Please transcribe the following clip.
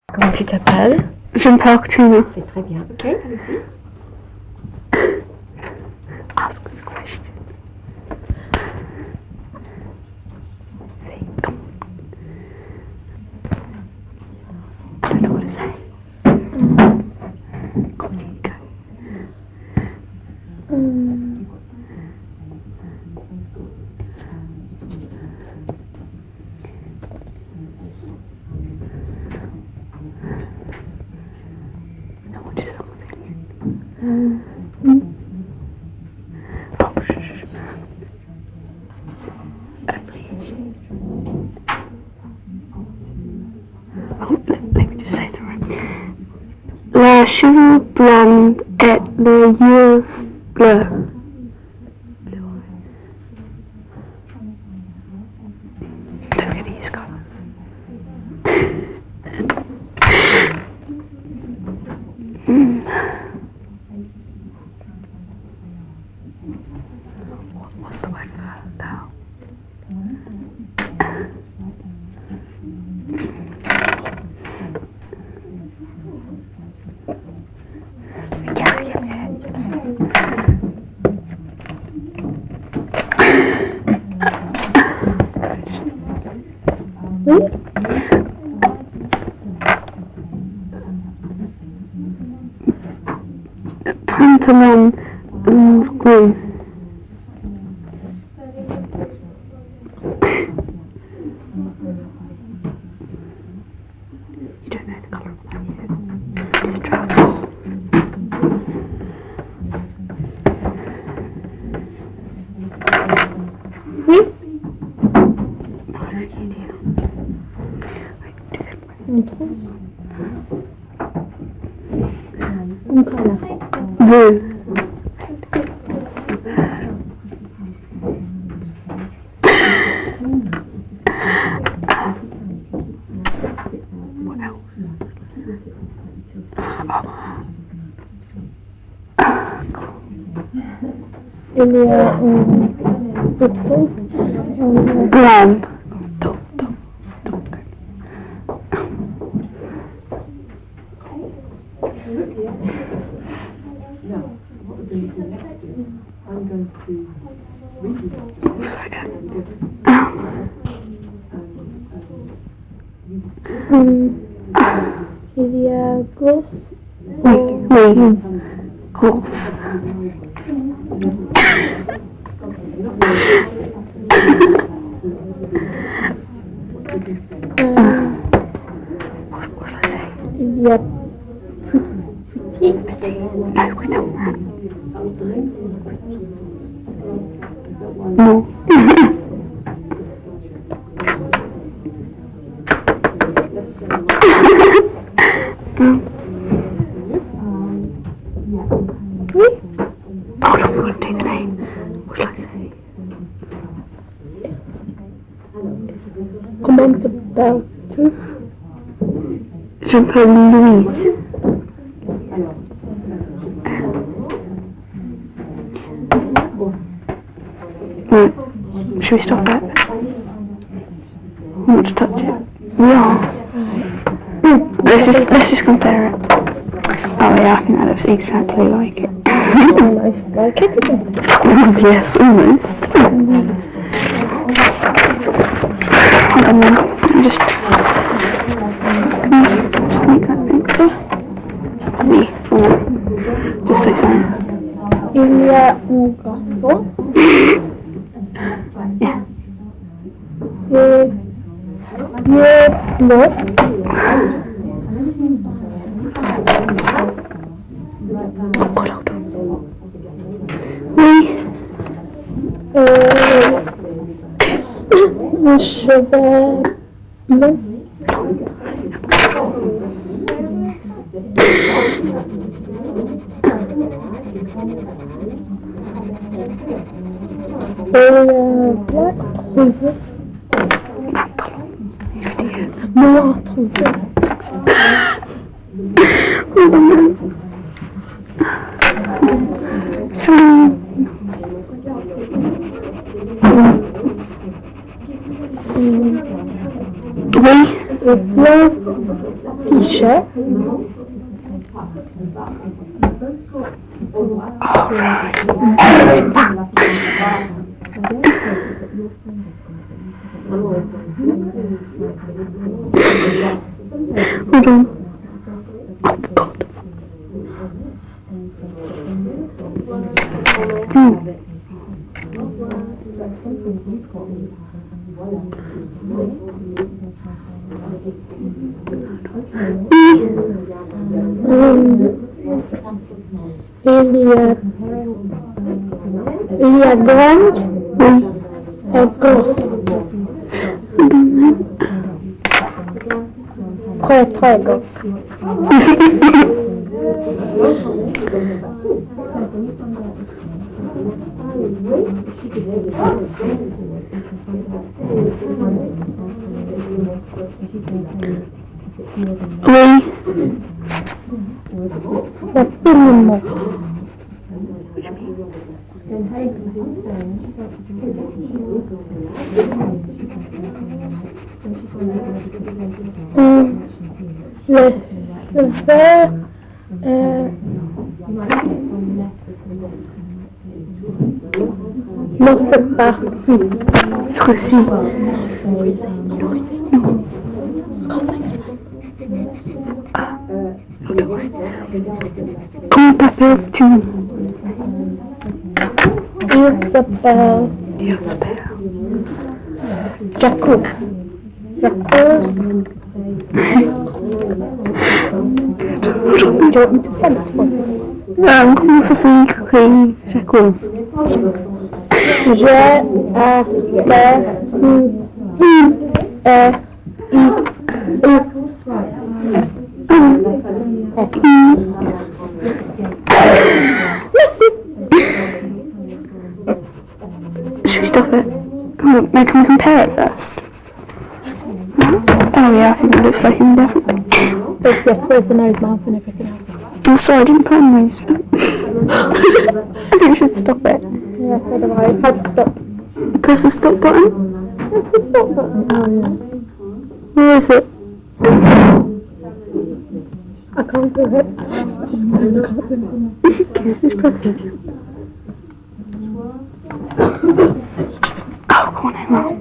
Comment tu t'appelles? Je m'appelle Katrina. C'est très bien. Ok, allez-y. Ask us a question. Say, come on. I don't know what to say. Go on, go. No, what is that? Let me just say the right. Les cheveux blancs et les yeux bleus. Look at these colours. What's the word for now? Pantalon green. You don't know the colour of that yet. The trousers. No, you do. Blue. What else? Blonde. I'm going to read you. Il y a grosse. Oui. Grosse. Il y a petit. No, we don't want. No. Oui. Oh no, we're going to take the name. What should I say? Comment t'appelles-tu? Je m'appelle Louise. Right. Should we stop it? I want to touch it. We are. Let's just compare it. Oh yeah, I think that looks exactly like it. Almost like it, isn't it? Yes, almost. Hold on then. Just make that picture. Oui, voilà. Just like that. Il y a un garçon. Yeah. Les yeux bleus. Oui. Les cheveux bleus. Black trousers. Noir trousers. Oui. Blanc Jet. Hold on. Il y a grande et grosse. Très très grosse. Oui. Absolument. Le verre non, c'est parti. Ceci. Comment t'appelles-tu? Il s'appelle Jacques. Comment ça s'écrit, Jaco? Should we stop it? Can we compare it first? Oh yeah, I think it looks like him definitely. There's the nose, mouth and everything else. Oh sorry, I didn't put a nose. I think we should stop it. Yeah, so do I. How to stop? Press the stop button. What's the stop button? Oh yeah. Where is it? I can't do it. I can't do it. Okay, let's press it. Oh, come on, hang on.